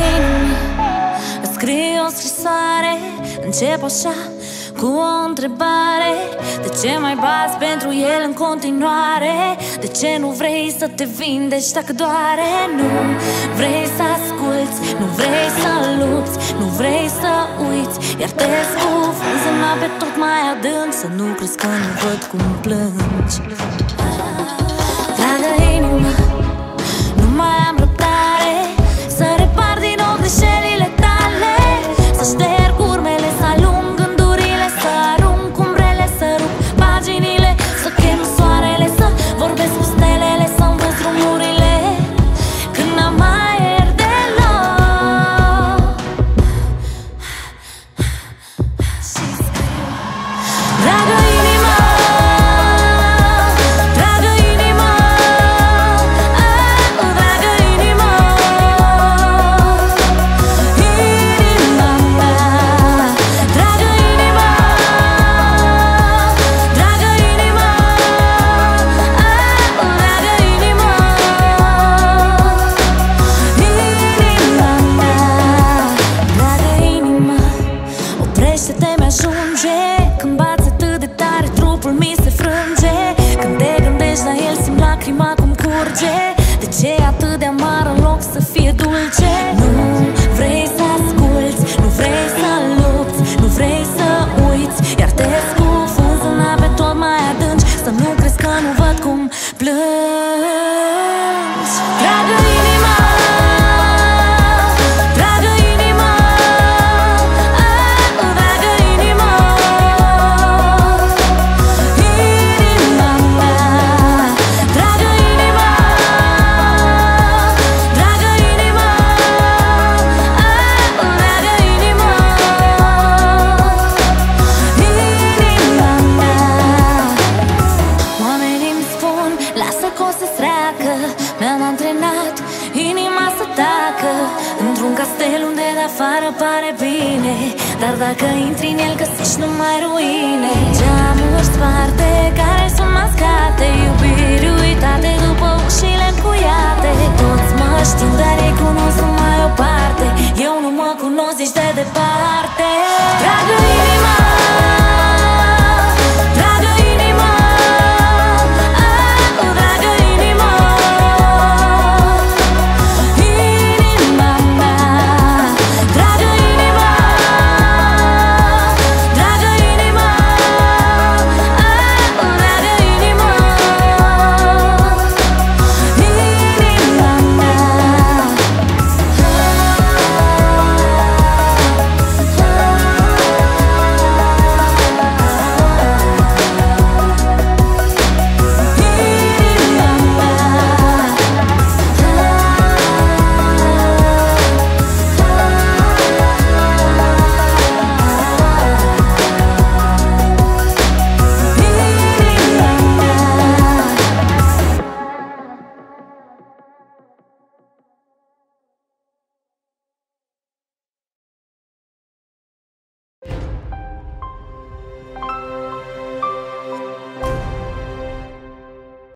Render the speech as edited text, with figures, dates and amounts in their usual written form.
inimă, îți scriu o scrisoare. Încep așa cu o întrebare: de ce mai bați pentru el în continuare? De ce nu vrei să te vindeci dacă doare? Nu vrei să asculți, nu vrei să lupți, nu vrei să uiți, iar te scufunzi în ape tot mai adânc. Să nu crezi că nu văd cum plângi. Dragă inimă, nu mai am răbdare să repar din nou greșelile tale, să șterg urmele, să alung gândurile, să arunc umbrele, să rup paginile, să chem soarele, să vorbesc cu stelele, să învăț drumurile când n-am mai aer deloc. Și scriu: dragă inimă, dragă inimă, dragă inimă, inima mea. Dragă inimă, dragă inimă, dragă inimă, inima mea. Dragă inimă, oprește-te, mi-ajunge când bați atât de tare, trupul mi se frânge. Când te gândești la el, simt lacrima cum curge. De ce e atât de amar în loc să fie dulce? Nu vrei să asculți, nu vrei să lupți, nu vrei să uiți, iar te scufunzi în ape tot mai adânci. Să nu crezi că nu văd cum plângi. Dragă inimă, dragă inimă, dragă inimă, inima mea. Dragă inimă, dragă inimă, dragă inimă, inima mea. Oamenii îmi spun, lasă că o să-ți treacă. Mi-am antrenat inima să tacă într-un castel unde de afară pare bine, dar dacă intri în el găsești numai ruine. Geamuri sparte care sunt mascate, iubiri uitate după ușile încuiate. Toți mă știu, dar ei cunosc numai o parte. Eu nu mă cunosc nici de departe. Dragă